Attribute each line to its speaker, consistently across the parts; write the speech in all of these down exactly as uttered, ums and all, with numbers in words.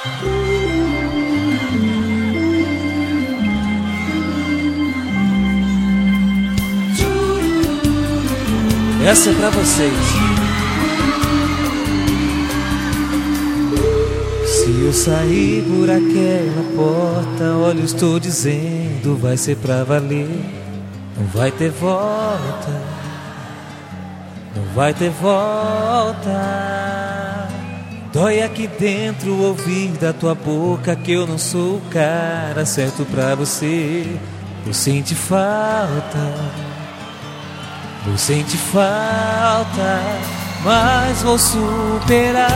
Speaker 1: Essa é pra vocês. Se eu sair por aquela porta, olha, eu estou dizendo, vai ser pra valer. Não vai ter volta, não vai ter volta. Dói aqui dentro ouvir da tua boca que eu não sou o cara certo pra você. Eu sinto falta, eu sinto falta, mas vou superar.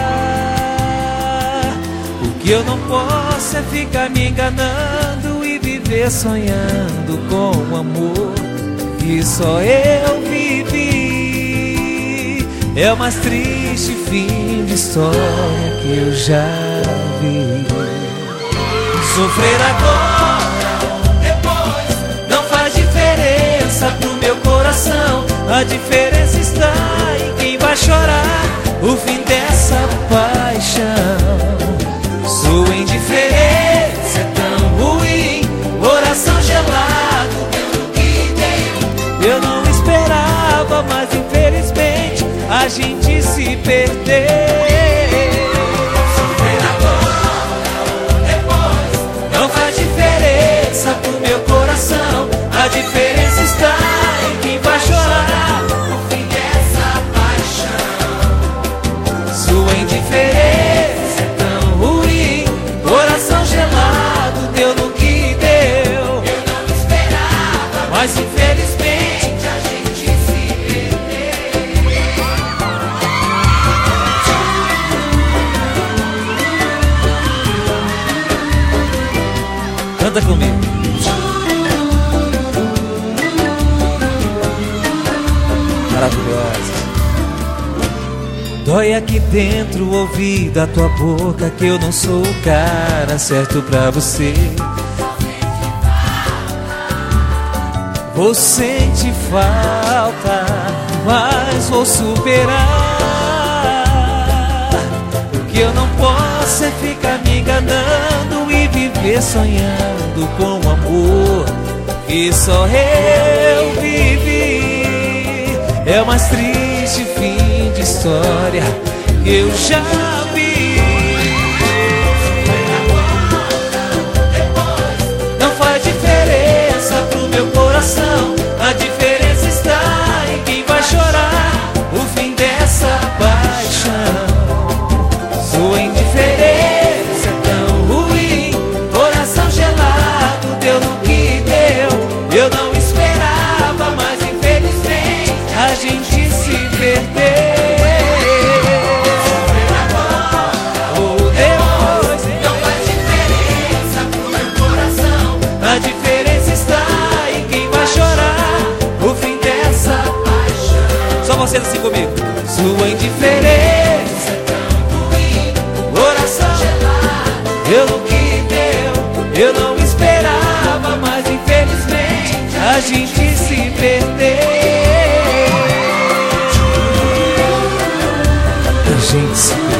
Speaker 1: O que eu não posso é ficar me enganando e viver sonhando com o amor que só eu vivi. É o mais triste fim de história que eu já vi. Sofrer agora ou depois não faz diferença pro meu coração. A diferença está em quem vai chorar o fim dessa paixão. Sua indiferença é tão ruim, coração gelado pelo que deu. Eu não esperava, mas infelizmente a gente se perdeu. Sofrer agora ou depois não faz diferença pro meu coração. A diferença está em quem vai chorar o fim dessa paixão. Sua indiferença é tão ruim, coração gelado deu no que deu. Eu não esperava, mas infelizmente a gente se perdeu. Canta comigo. Maravilhosa. Dói aqui dentro ouvir da tua boca que eu não sou o cara certo pra você. Vou sentir falta, mas vou superar. O que eu não posso é ficar me enganando e viver sonhando com o amor que só eu vivi. É o mais triste fim de história que eu já vi. Não faz diferença pro meu coração. A diferença está em quem vai chorar o fim dessa paixão. Sua indiferença é tão ruim, coração gelado deu no que deu. Eu não esperava, mas infelizmente a gente se perdeu. Sofrer agora ou depois não faz diferença pro meu coração. A diferença está em quem vai chorar o fim dessa paixão. Só vocês assim comigo. Sua indiferença é tão ruim, coração gelado deu no que deu. Eu não esperava, mas infelizmente a gente se perdeu. A gente se perdeu.